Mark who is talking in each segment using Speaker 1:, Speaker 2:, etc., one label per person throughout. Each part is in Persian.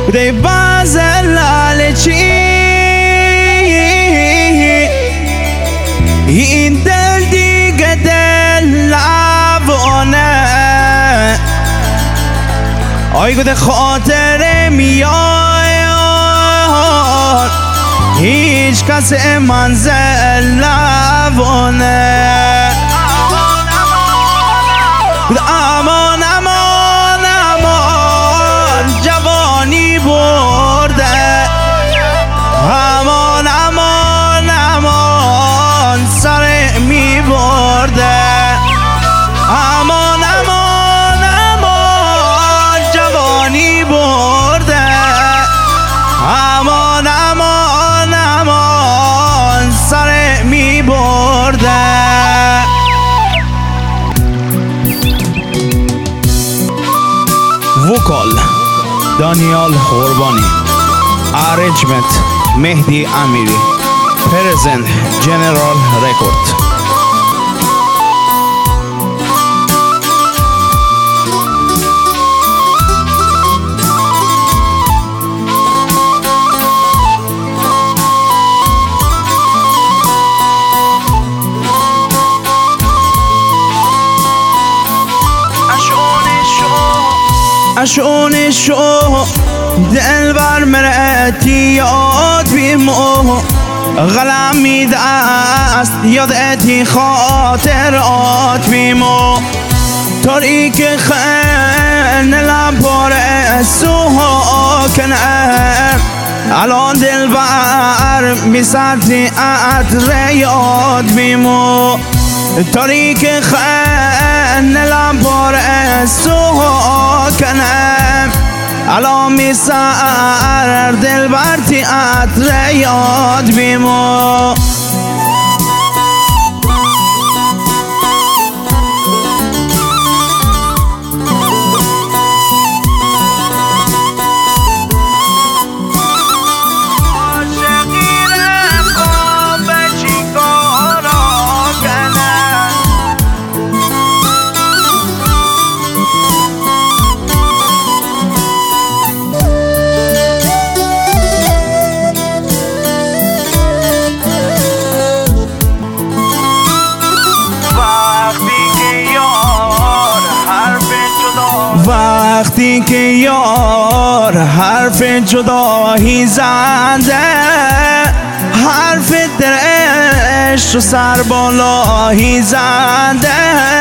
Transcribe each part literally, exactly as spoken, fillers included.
Speaker 1: دی باز لاله چی این دل دیگه دل لبانه آی گوده خاطر میاد هیچ کس منزل لبانه امان امان امان جوانی برده امان امان امان سر می برده امان امان امان جوانی برده امان امان امان سر می برده وکال دانیال قربانی ارنجمنت مهدی امیری پرزنت جنرال رکورد اشون شو دل بر مرأتی یاد بیمو غلم میدست یادتی خاطرات بیمو تاریک خن لبار سوها کنم الان دل بر میسرتی عطر یاد بیمو تاریک خن لبار سوها کنم الان میسر دل برتی عطر یاد بیمو وقتی که یار حرف جدایی زنده حرف درش و سر بالایی زنده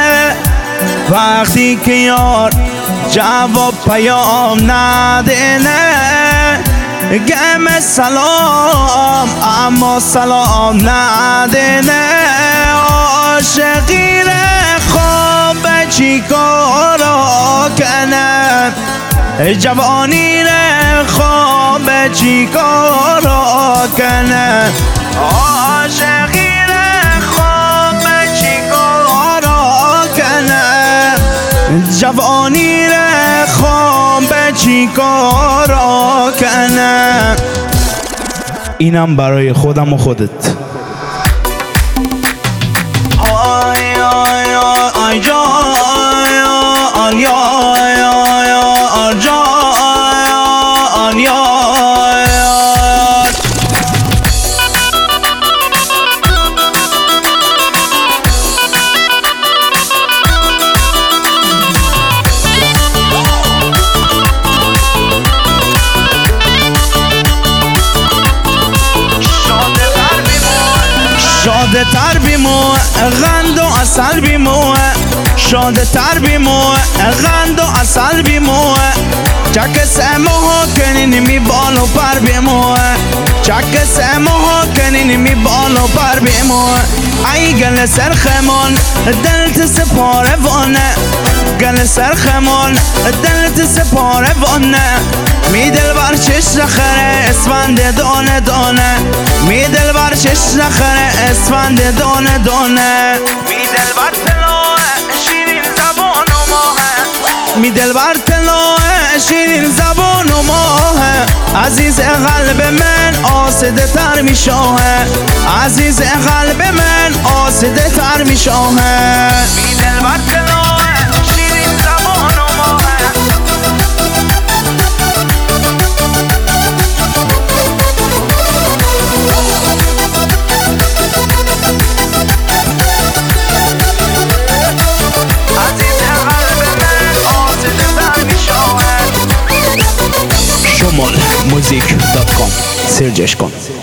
Speaker 1: وقتی که یار جواب پیام نده نه گم سلام اما سلام نده نه عاشقی خواب چی کارا کنم جوانی خواب چی کارا کنم عاشقی خواب چی کارا کنم جوانی خواب چی کارا کنم اینم برای خودم و خودت آی آی آی جان یا یا جان یا شاده تر بیمو غند و اصل بیمو شاده تر بیمو غند و اصل بیمو چک سموها کنین می بالو پر بیمو چک سموها کنین می بالو پر بیمو ای گل سرخمان دلت سپاره وانه گل سرخمان دلت سپاره وانه می دل بر چش نخره اسفند دانه دانه می دل بر چش نخره اسفند دانه دانه می دل بر تلوه شیرین زبان و ماه می دل بر تلوه شیرین زبان و ماه عزیز قلب من آسده تر می شاه عزیز قلب من آسده تر می شاه می دل بر تلوه شیرین زبان و ماه مال موزیک دات کام سرچش کن.